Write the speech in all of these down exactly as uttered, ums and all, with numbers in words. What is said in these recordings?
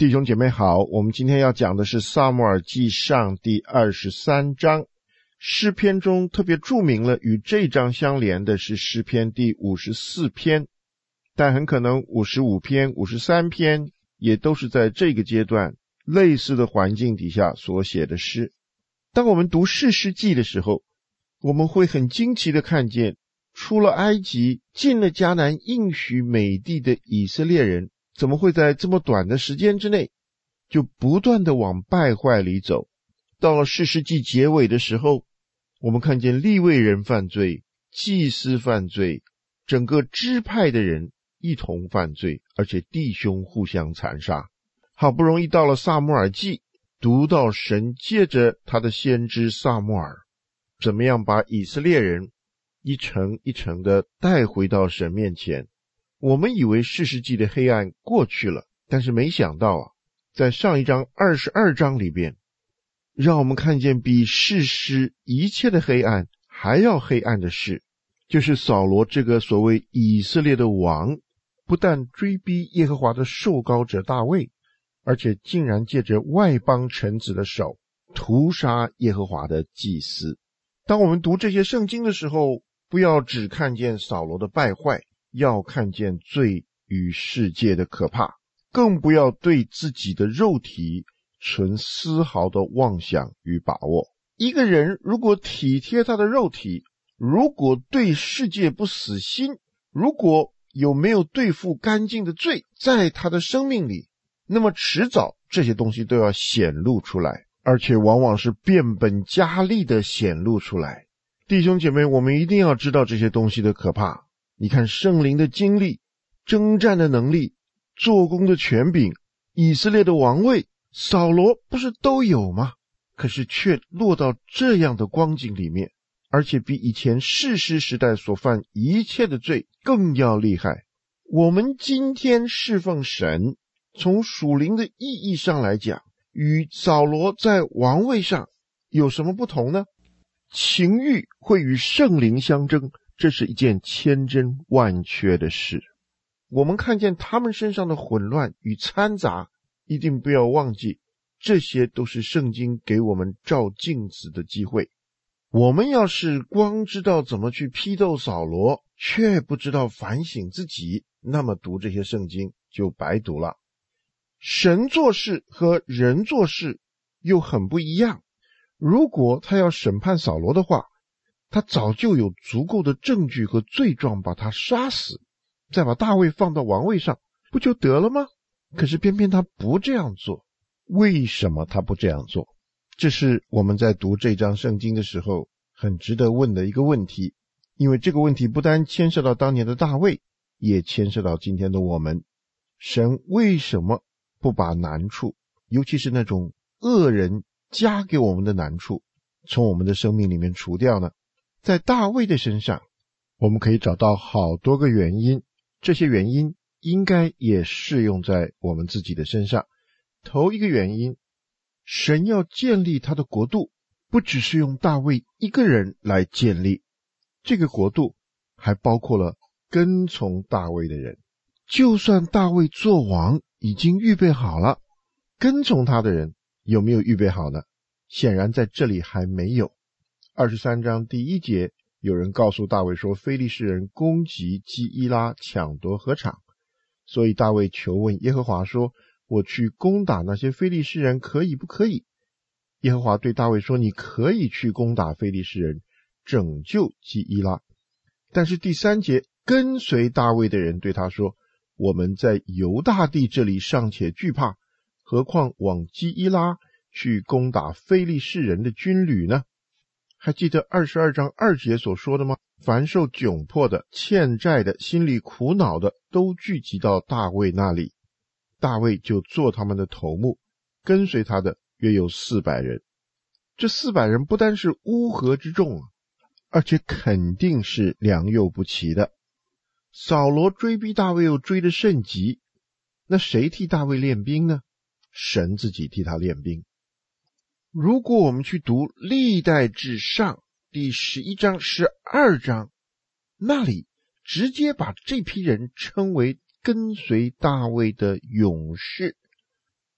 弟兄姐妹好，我们今天要讲的是撒母耳记上第二十三章。诗篇中特别注明了与这章相连的是诗篇第五十四篇，但很可能五十五篇、五十三篇也都是在这个阶段类似的环境底下所写的诗。当我们读士师记的时候，我们会很惊奇地看见，出了埃及进了迦南应许美地的以色列人，怎么会在这么短的时间之内就不断地往败坏里走。到了士师记结尾的时候，我们看见利未人犯罪，祭司犯罪，整个支派的人一同犯罪，而且弟兄互相残杀。好不容易到了撒母耳记，读到神借着他的先知撒母耳怎么样把以色列人一层一层的带回到神面前。我们以为士师记的黑暗过去了，但是没想到啊，在上一章二十二章里边，让我们看见比士师一切的黑暗还要黑暗的事，就是扫罗这个所谓以色列的王，不但追逼耶和华的受膏者大卫，而且竟然借着外邦臣子的手屠杀耶和华的祭司。当我们读这些圣经的时候，不要只看见扫罗的败坏，要看见罪与世界的可怕，更不要对自己的肉体存丝毫的妄想与把握。一个人如果体贴他的肉体，如果对世界不死心，如果有没有对付干净的罪在他的生命里，那么迟早这些东西都要显露出来，而且往往是变本加厉的显露出来。弟兄姐妹，我们一定要知道这些东西的可怕。你看圣灵的经历，征战的能力，做工的权柄，以色列的王位，扫罗不是都有吗？可是却落到这样的光景里面，而且比以前士师时代所犯一切的罪更要厉害。我们今天侍奉神，从属灵的意义上来讲，与扫罗在王位上有什么不同呢？情欲会与圣灵相争，这是一件千真万确的事。我们看见他们身上的混乱与掺杂，一定不要忘记，这些都是圣经给我们照镜子的机会。我们要是光知道怎么去批斗扫罗，却不知道反省自己，那么读这些圣经就白读了。神做事和人做事又很不一样。如果他要审判扫罗的话，他早就有足够的证据和罪状把他杀死，再把大卫放到王位上，不就得了吗？可是偏偏他不这样做。为什么他不这样做？这是我们在读这章圣经的时候很值得问的一个问题，因为这个问题不单牵涉到当年的大卫，也牵涉到今天的我们。神为什么不把难处，尤其是那种恶人加给我们的难处，从我们的生命里面除掉呢？在大卫的身上，我们可以找到好多个原因，这些原因应该也适用在我们自己的身上。头一个原因，神要建立他的国度，不只是用大卫一个人来建立，这个国度还包括了跟从大卫的人。就算大卫做王已经预备好了，跟从他的人有没有预备好呢？显然在这里还没有。二十三章第一节，有人告诉大卫说，非利士人攻击基伊拉，抢夺禾场，所以大卫求问耶和华说，我去攻打那些非利士人可以不可以？耶和华对大卫说，你可以去攻打非利士人，拯救基伊拉。但是第三节，跟随大卫的人对他说，我们在犹大地这里尚且惧怕，何况往基伊拉去攻打非利士人的军旅呢？还记得二十二章二节所说的吗？凡受窘迫的、欠债的、心里苦恼的，都聚集到大卫那里，大卫就做他们的头目，跟随他的约有四百人。这四百人不单是乌合之众啊，而且肯定是良莠不齐的。扫罗追逼大卫又追得甚急，那谁替大卫练兵呢？神自己替他练兵。如果我们去读历代志上第十一章、十二章，那里直接把这批人称为跟随大卫的勇士。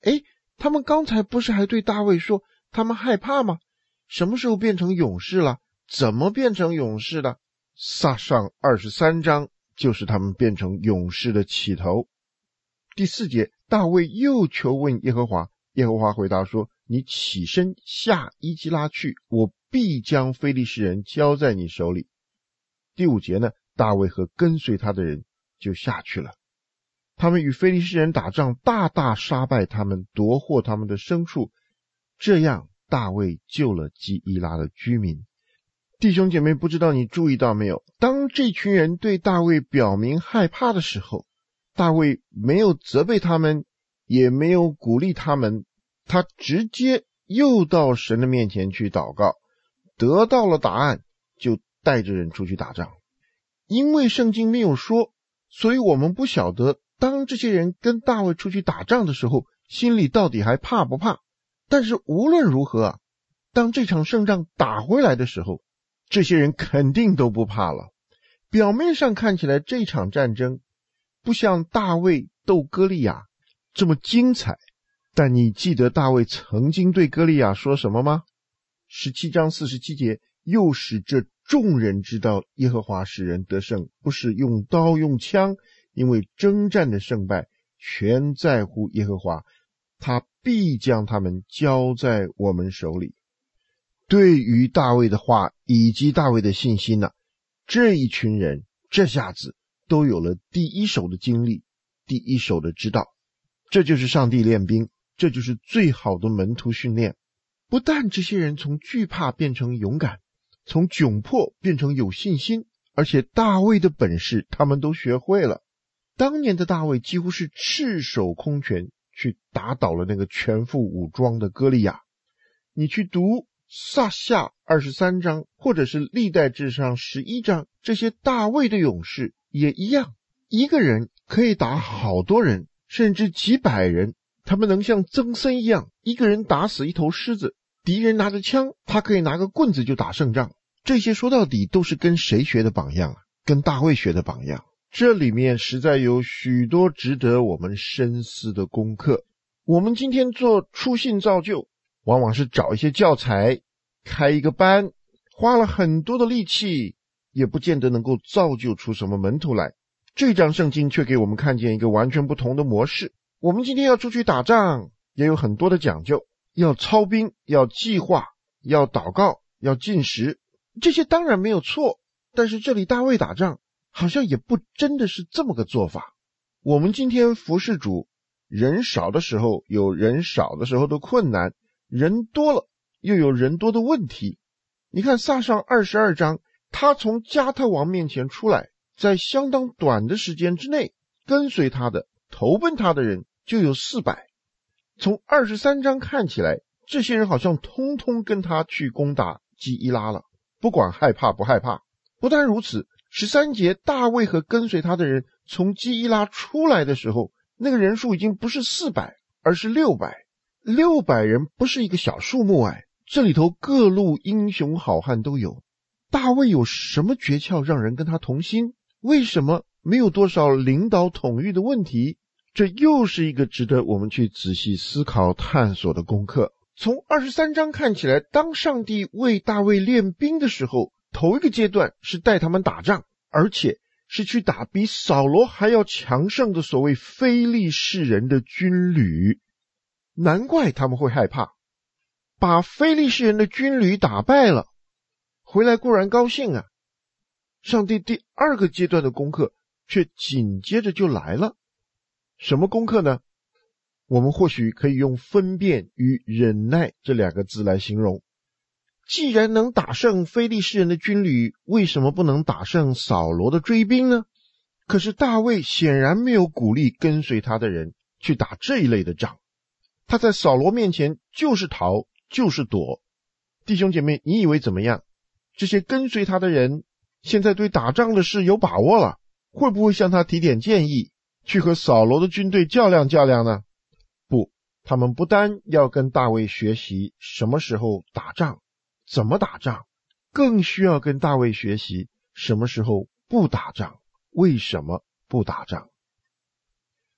诶，他们刚才不是还对大卫说他们害怕吗？什么时候变成勇士了？怎么变成勇士的？撒上二十三章就是他们变成勇士的起头。第四节，大卫又求问耶和华，耶和华回答说，你起身下伊基拉去，我必将非利士人交在你手里。第五节呢，大卫和跟随他的人就下去了，他们与非利士人打仗，大大杀败他们，夺获他们的牲畜，这样大卫救了基伊拉的居民。弟兄姐妹，不知道你注意到没有，当这群人对大卫表明害怕的时候，大卫没有责备他们，也没有鼓励他们，他直接又到神的面前去祷告，得到了答案，就带着人出去打仗。因为圣经没有说，所以我们不晓得当这些人跟大卫出去打仗的时候，心里到底还怕不怕。但是无论如何啊，当这场胜仗打回来的时候，这些人肯定都不怕了。表面上看起来这场战争不像大卫斗歌利亚这么精彩，但你记得大卫曾经对歌利亚说什么吗？十七章四十七节，又使这众人知道耶和华使人得胜，不是用刀用枪，因为征战的胜败全在乎耶和华，他必将他们交在我们手里。对于大卫的话以及大卫的信心呢、啊，这一群人这下子都有了第一手的经历，第一手的知道。这就是上帝练兵，这就是最好的门徒训练。不但这些人从惧怕变成勇敢，从窘迫变成有信心，而且大卫的本事他们都学会了。当年的大卫几乎是赤手空拳去打倒了那个全副武装的歌利亚。你去读撒下二十三章或者是历代志上十一章，这些大卫的勇士也一样，一个人可以打好多人，甚至几百人，他们能像曾参一样，一个人打死一头狮子，敌人拿着枪，他可以拿个棍子就打胜仗。这些说到底都是跟谁学的榜样啊？跟大卫学的榜样。这里面实在有许多值得我们深思的功课。我们今天做初信造就，往往是找一些教材，开一个班，花了很多的力气，也不见得能够造就出什么门徒来。这章圣经却给我们看见一个完全不同的模式。我们今天要出去打仗，也有很多的讲究，要操兵，要计划，要祷告，要禁食，这些当然没有错，但是这里大卫打仗好像也不真的是这么个做法。我们今天服侍主，人少的时候有人少的时候的困难，人多了又有人多的问题。你看撒上二十二章，他从加特王面前出来，在相当短的时间之内，跟随他的投奔他的人就有四百。从二十三章看起来，这些人好像通通跟他去攻打基伊拉了，不管害怕不害怕。不但如此，十三节大卫和跟随他的人从基伊拉出来的时候，那个人数已经不是四百，而是六百。六百人不是一个小数目哎，这里头各路英雄好汉都有。大卫有什么诀窍让人跟他同心？为什么没有多少领导统御的问题？这又是一个值得我们去仔细思考探索的功课。从二十三章看起来，当上帝为大卫练兵的时候，头一个阶段是带他们打仗，而且是去打比扫罗还要强盛的所谓非利士人的军旅。难怪他们会害怕，把非利士人的军旅打败了，回来固然高兴啊，上帝第二个阶段的功课却紧接着就来了。什么功课呢？我们或许可以用分辨与忍耐这两个字来形容。既然能打胜非利士人的军旅，为什么不能打胜扫罗的追兵呢？可是大卫显然没有鼓励跟随他的人去打这一类的仗，他在扫罗面前就是逃就是躲。弟兄姐妹，你以为怎么样？这些跟随他的人现在对打仗的事有把握了，会不会向他提点建议，去和扫罗的军队较量较量呢？不，他们不单要跟大卫学习什么时候打仗，怎么打仗，更需要跟大卫学习什么时候不打仗，为什么不打仗。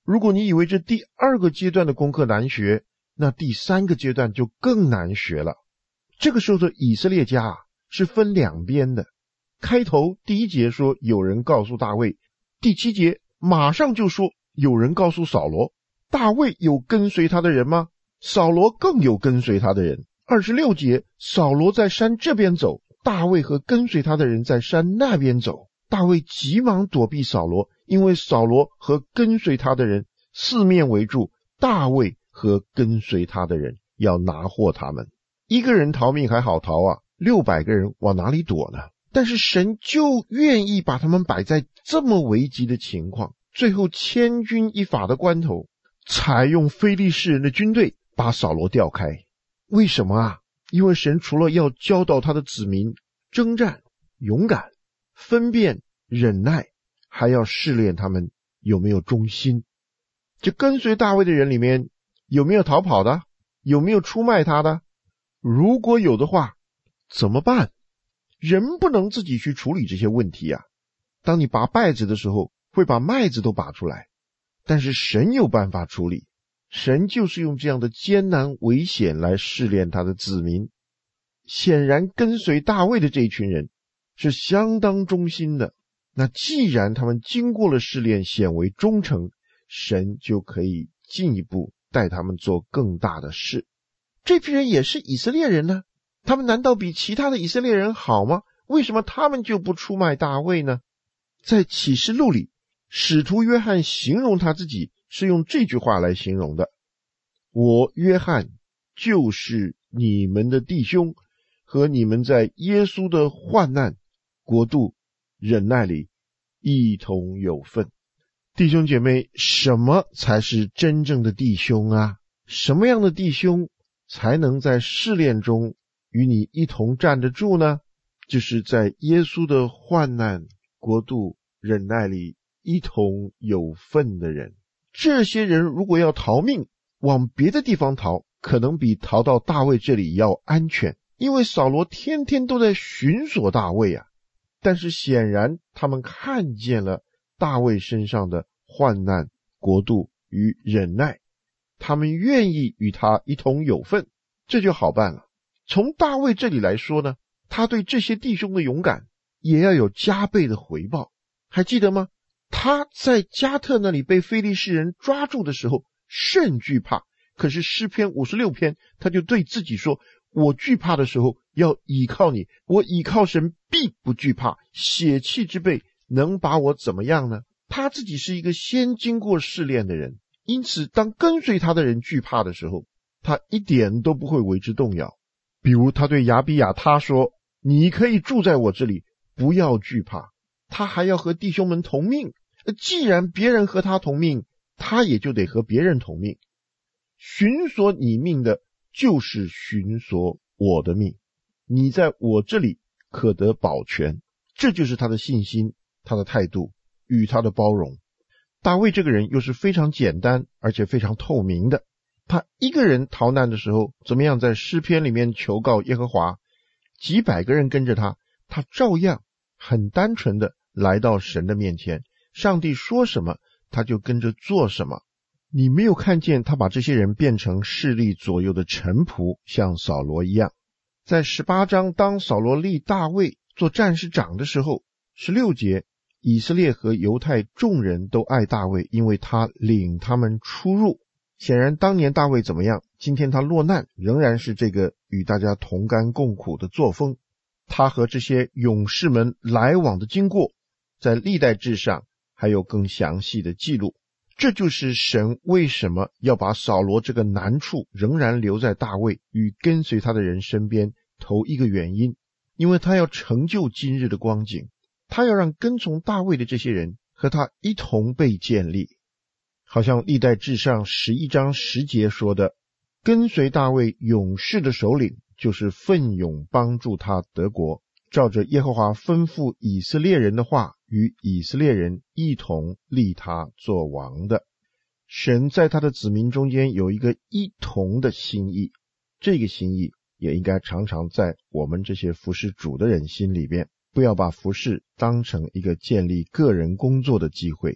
如果你以为这第二个阶段的功课难学，那第三个阶段就更难学了。这个时候的以色列家啊，是分两边的。开头第一节说有人告诉大卫，第七节马上就说有人告诉扫罗。大卫有跟随他的人吗？扫罗更有跟随他的人。二十六节，扫罗在山这边走，大卫和跟随他的人在山那边走。大卫急忙躲避扫罗，因为扫罗和跟随他的人四面围住，大卫和跟随他的人要拿获他们。一个人逃命还好逃啊，六百个人往哪里躲呢？但是神就愿意把他们摆在这么危急的情况，最后千钧一发的关头，采用非利士人的军队把扫罗调开。为什么啊？因为神除了要教导他的子民征战、勇敢、分辨、忍耐，还要试炼他们有没有忠心。这跟随大卫的人里面，有没有逃跑的？有没有出卖他的？如果有的话，怎么办？人不能自己去处理这些问题啊。当你拔稗子的时候，会把麦子都拔出来，但是神有办法处理。神就是用这样的艰难危险来试炼他的子民。显然跟随大卫的这一群人是相当忠心的，那既然他们经过了试炼，显为忠诚，神就可以进一步带他们做更大的事。这批人也是以色列人呢，他们难道比其他的以色列人好吗？为什么他们就不出卖大卫呢？在启示录里，使徒约翰形容他自己是用这句话来形容的：我约翰就是你们的弟兄，和你们在耶稣的患难、国度、忍耐里一同有份。弟兄姐妹，什么才是真正的弟兄啊？什么样的弟兄才能在试炼中与你一同站得住呢？就是在耶稣的患难、国度、忍耐里一同有份的人。这些人如果要逃命，往别的地方逃，可能比逃到大卫这里要安全，因为扫罗天天都在寻索大卫啊。但是显然他们看见了大卫身上的患难、国度与忍耐，他们愿意与他一同有份，这就好办了。从大卫这里来说呢，他对这些弟兄的勇敢也要有加倍的回报。还记得吗？他在加特那里被非利士人抓住的时候甚惧怕，可是诗篇五十六篇他就对自己说，我惧怕的时候要倚靠你，我倚靠神必不惧怕，血气之辈能把我怎么样呢？他自己是一个先经过试炼的人，因此当跟随他的人惧怕的时候，他一点都不会为之动摇。比如他对亚比亚他说，你可以住在我这里，不要惧怕。他还要和弟兄们同命，既然别人和他同命，他也就得和别人同命。寻索你命的就是寻索我的命，你在我这里可得保全。这就是他的信心，他的态度与他的包容。大卫这个人又是非常简单而且非常透明的，他一个人逃难的时候怎么样在诗篇里面求告耶和华，几百个人跟着他，他照样很单纯的来到神的面前，上帝说什么他就跟着做什么。你没有看见他把这些人变成势力左右的臣仆，像扫罗一样。在十八章，当扫罗立大卫做战士长的时候，十六节，以色列和犹太众人都爱大卫，因为他领他们出入。显然当年大卫怎么样，今天他落难仍然是这个与大家同甘共苦的作风。他和这些勇士们来往的经过，在历代志上还有更详细的记录。这就是神为什么要把扫罗这个难处仍然留在大卫与跟随他的人身边头一个原因，因为他要成就今日的光景，他要让跟从大卫的这些人和他一同被建立。好像历代志上十一章十节说的，跟随大卫勇士的首领就是奋勇帮助他得国，照着耶和华吩咐以色列人的话，与以色列人一同立他做王的。神在他的子民中间有一个一同的心意，这个心意也应该常常在我们这些服侍主的人心里边，不要把服侍当成一个建立个人工作的机会。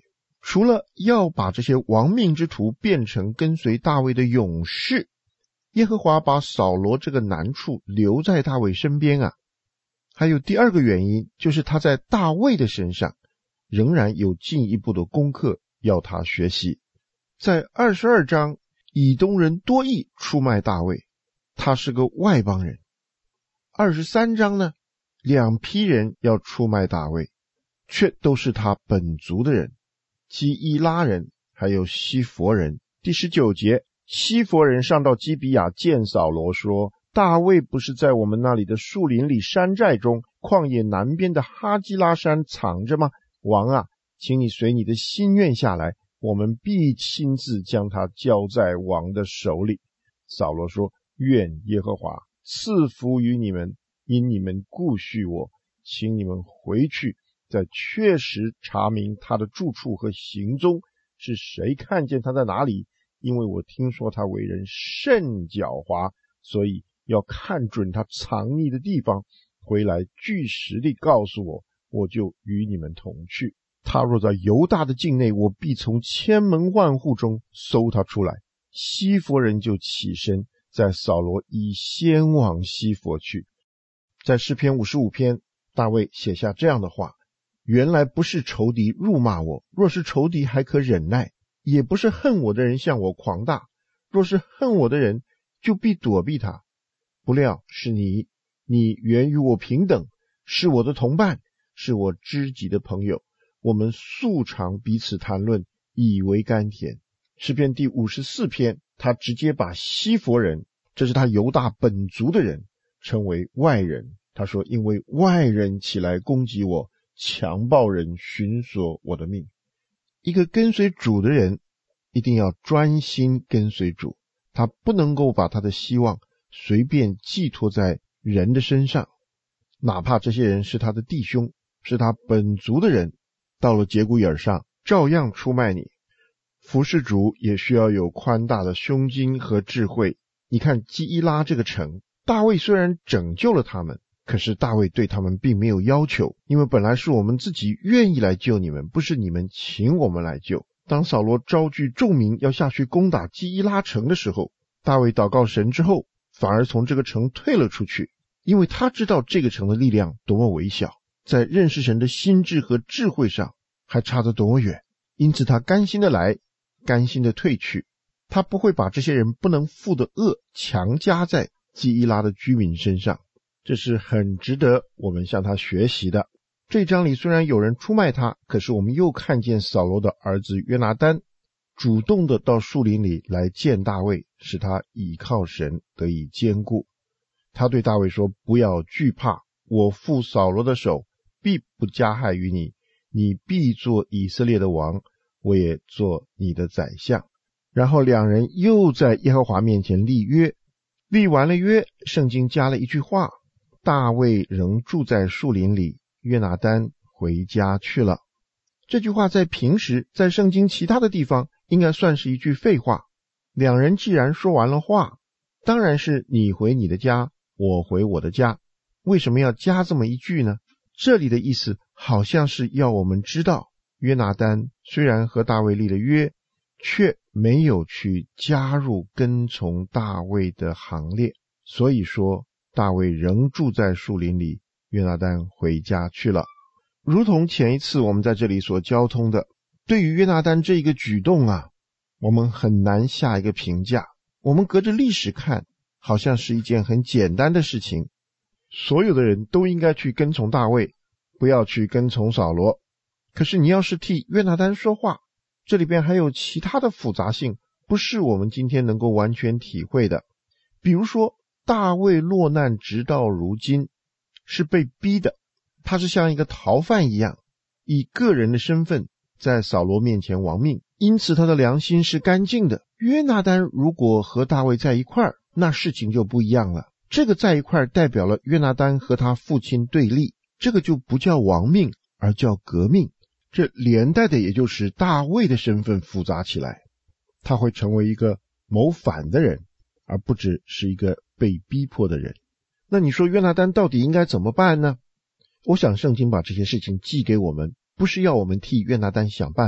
除了要把这些亡命之徒变成跟随大卫的勇士，耶和华把扫罗这个难处留在大卫身边啊，还有第二个原因，就是他在大卫的身上仍然有进一步的功课要他学习。在二十二章，以东人多益出卖大卫，他是个外邦人。二十三章呢，两批人要出卖大卫，却都是他本族的人，基伊拉人还有西弗人。第十九节，西弗人上到基比亚见扫罗说，大卫不是在我们那里的树林里山寨中旷野南边的哈基拉山藏着吗？王啊，请你随你的心愿下来，我们必亲自将他交在王的手里。扫罗说，愿耶和华赐福于你们，因你们顾恤我，请你们回去，再确实查明他的住处和行踪，是谁看见他在哪里，因为我听说他为人甚狡猾，所以要看准他藏匿的地方，回来据实地告诉我，我就与你们同去。他若在犹大的境内，我必从千门万户中搜他出来。西弗人就起身，在扫罗已先往西弗去。在诗篇五十五篇，大卫写下这样的话，原来不是仇敌辱骂我，若是仇敌还可忍耐，也不是恨我的人向我狂大，若是恨我的人，就必躲避他。不料是你，你原与我平等，是我的同伴，是我知己的朋友，我们素常彼此谈论，以为甘甜。诗篇第五十四篇，他直接把西弗人，这是他犹大本族的人，称为外人。他说，因为外人起来攻击我，强暴人寻索我的命。一个跟随主的人一定要专心跟随主，他不能够把他的希望随便寄托在人的身上，哪怕这些人是他的弟兄，是他本族的人，到了节骨眼上照样出卖你。服侍主也需要有宽大的胸襟和智慧。你看基伊拉这个城，大卫虽然拯救了他们，可是大卫对他们并没有要求，因为本来是我们自己愿意来救你们，不是你们请我们来救。当扫罗招聚众民要下去攻打基伊拉城的时候，大卫祷告神之后，反而从这个城退了出去，因为他知道这个城的力量多么微小，在认识神的心智和智慧上还差得多么远，因此他甘心的来，甘心的退去。他不会把这些人不能负的恶强加在基伊拉的居民身上，这是很值得我们向他学习的。这章里虽然有人出卖他，可是我们又看见扫罗的儿子约拿单主动的到树林里来见大卫，使他倚靠神得以坚固。他对大卫说，不要惧怕，我父扫罗的手必不加害于你，你必做以色列的王，我也做你的宰相。然后两人又在耶和华面前立约，立完了约，圣经加了一句话，大卫仍住在树林里，约拿单回家去了。这句话在平时在圣经其他的地方应该算是一句废话，两人既然说完了话，当然是你回你的家，我回我的家，为什么要加这么一句呢？这里的意思好像是要我们知道，约拿单虽然和大卫立了约，却没有去加入跟从大卫的行列，所以说大卫仍住在树林里，约拿单回家去了。如同前一次我们在这里所交通的，对于约拿单这一个举动啊，我们很难下一个评价。我们隔着历史看，好像是一件很简单的事情，所有的人都应该去跟从大卫，不要去跟从扫罗。可是你要是替约拿单说话，这里边还有其他的复杂性，不是我们今天能够完全体会的。比如说大卫落难直到如今是被逼的，他是像一个逃犯一样，以个人的身份在扫罗面前亡命，因此他的良心是干净的。约拿单如果和大卫在一块儿，那事情就不一样了。这个在一块儿代表了约拿单和他父亲对立，这个就不叫亡命，而叫革命。这连带的也就是大卫的身份复杂起来，他会成为一个谋反的人，而不只是一个被逼迫的人。那你说约拿单到底应该怎么办呢？我想圣经把这些事情记给我们，不是要我们替约拿单想办法，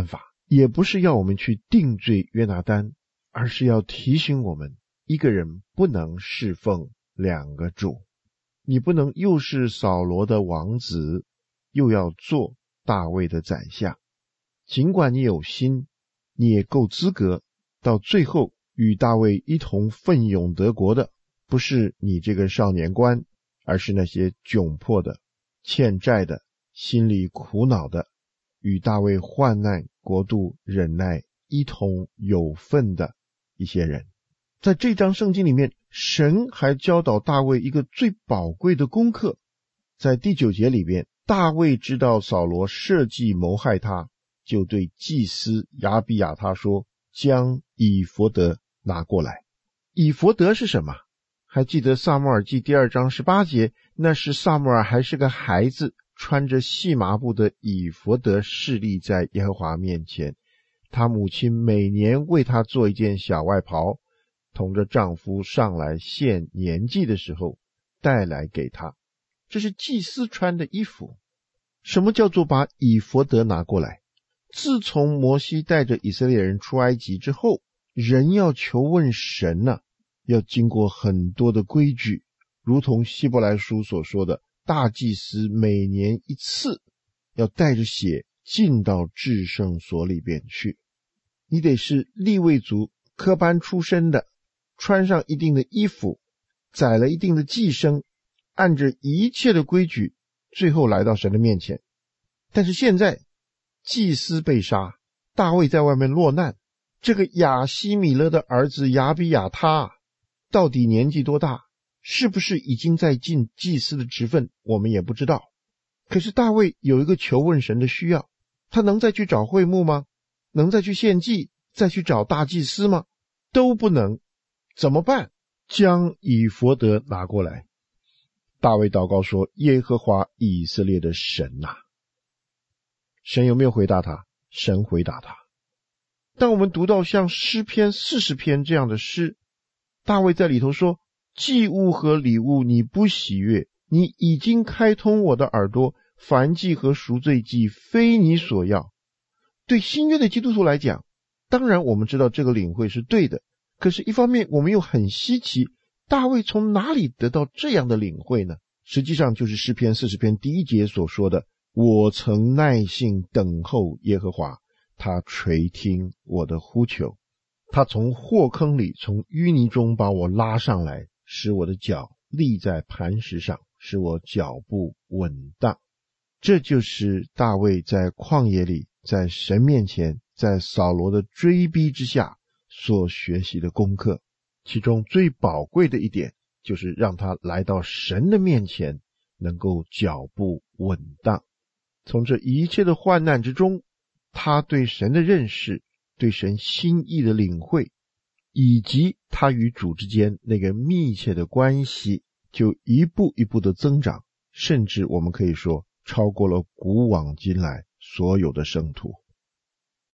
也不是要我们去定罪约拿单，而是要提醒我们，一个人不能侍奉两个主。你不能又是扫罗的王子，又要做大卫的宰相。尽管你有心，你也够资格，到最后与大卫一同奋勇得国的，不是你这个少年官，而是那些窘迫的、欠债的、心里苦恼的，与大卫患难国度忍耐一同有份的一些人。在这章圣经里面，神还教导大卫一个最宝贵的功课。在第九节里边，大卫知道扫罗设计谋害他，就对祭司亚比亚他说，将以弗得拿过来。以弗得是什么？还记得撒母耳记第二章十八节，那是撒母耳还是个孩子，穿着细麻布的以弗得侍立在耶和华面前，他母亲每年为他做一件小外袍，同着丈夫上来献年祭的时候带来给他。这是祭司穿的衣服。什么叫做把以弗得拿过来？自从摩西带着以色列人出埃及之后，人要求问神啊，要经过很多的规矩，如同希伯来书所说的，大祭司每年一次要带着血进到至圣所里边去。你得是利未族科班出身的，穿上一定的衣服，宰了一定的祭牲，按着一切的规矩，最后来到神的面前。但是现在祭司被杀，大卫在外面落难，这个亚希米勒的儿子亚比亚他到底年纪多大，是不是已经在尽祭司的职分，我们也不知道。可是大卫有一个求问神的需要，他能再去找会幕吗？能再去献祭，再去找大祭司吗？都不能。怎么办？将以弗得拿过来。大卫祷告说，耶和华以色列的神啊。神有没有回答他？神回答他。当我们读到像诗篇四十篇这样的诗，大卫在里头说，祭物和礼物你不喜悦，你已经开通我的耳朵，燔祭和赎罪祭非你所要。对新约的基督徒来讲，当然我们知道这个领会是对的，可是一方面我们又很稀奇，大卫从哪里得到这样的领会呢？实际上就是诗篇四十篇第一节所说的，我曾耐性等候耶和华，他垂听我的呼求，他从祸坑里，从淤泥中把我拉上来，使我的脚立在磐石上，使我脚步稳当。这就是大卫在旷野里，在神面前，在扫罗的追逼之下所学习的功课。其中最宝贵的一点，就是让他来到神的面前，能够脚步稳当。从这一切的患难之中，他对神的认识，对神心意的领会，以及他与主之间那个密切的关系，就一步一步的增长，甚至我们可以说超过了古往今来所有的圣徒。